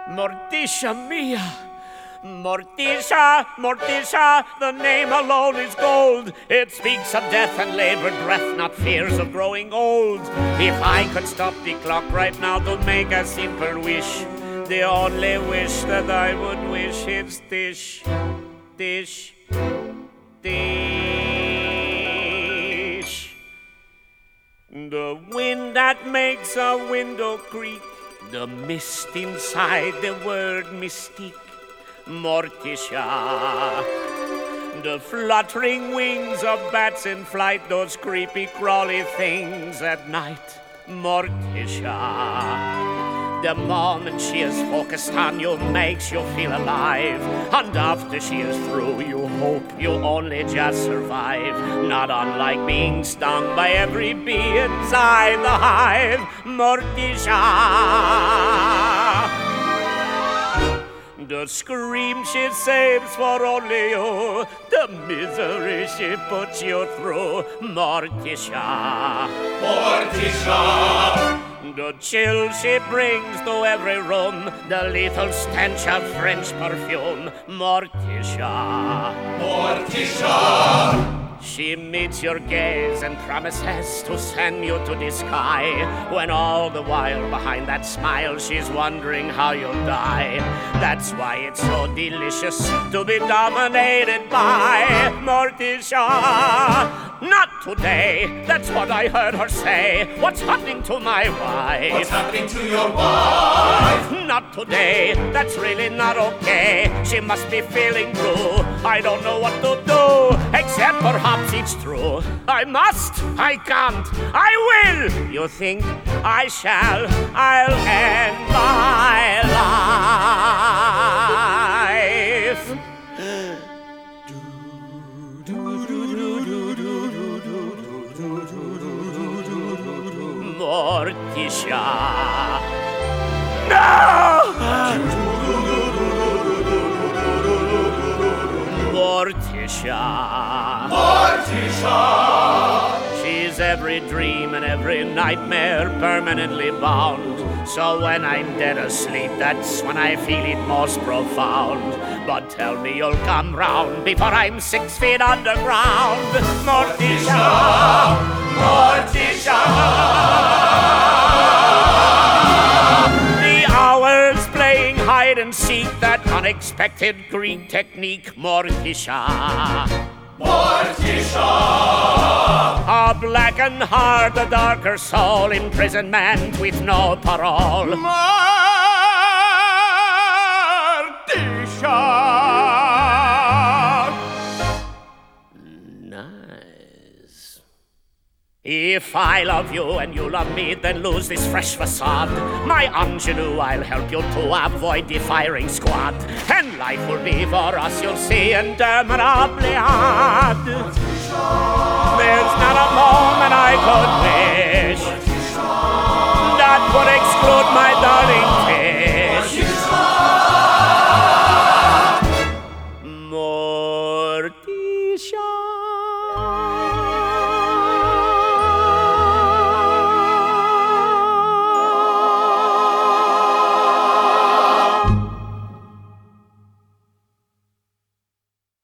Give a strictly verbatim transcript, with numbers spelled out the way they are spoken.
Morticia mia! Morticia, Morticia, the name alone is gold. It speaks of death and labored breath, not fears of growing old. If I could stop the clock right now to make a simple wish, the only wish that I would wish is this, this, this. The wind that makes a window creak, the mist inside the word mystique. Morticia, the fluttering wings of bats in flight, those creepy crawly things at night. Morticia, the moment she is focused on you makes you feel alive, and after she is through you hope you only just survive, not unlike being stung by every bee inside the hive. Morticia, the scream she saves for only you, the misery she puts you through. Morticia, Morticia, the chill she brings to every room, the lethal stench of French perfume. Morticia, Morticia, she meets your gaze and promises to send you to the sky, when all the while behind that smile she's wondering how you'll die. That's why it's so delicious to be dominated by Morticia. Not today, that's what I heard her say. What's happening to my wife? What's happening to your wife? Not today, that's really not okay. She must be feeling blue. I don't know what to do, except perhaps it's true. I must, I can't, I will. You think I shall, I'll end my life. Morticia. No! Morticia. Morticia, she's every dream and every nightmare permanently bound. So when I'm dead asleep, that's when I feel it most profound. But tell me you'll come round before I'm six feet underground. Morticia, Morticia, the hours playing hide and seek, that unexpected Greek technique. Morticia, Morticia, a blackened heart, a darker soul, imprisonment with no parole. Morticia. Nice. If I love you and you love me, then lose this fresh facade. My ingenue, I'll help you to avoid the firing squad, and life will be for us, you'll see, interminably hard. There's not a moment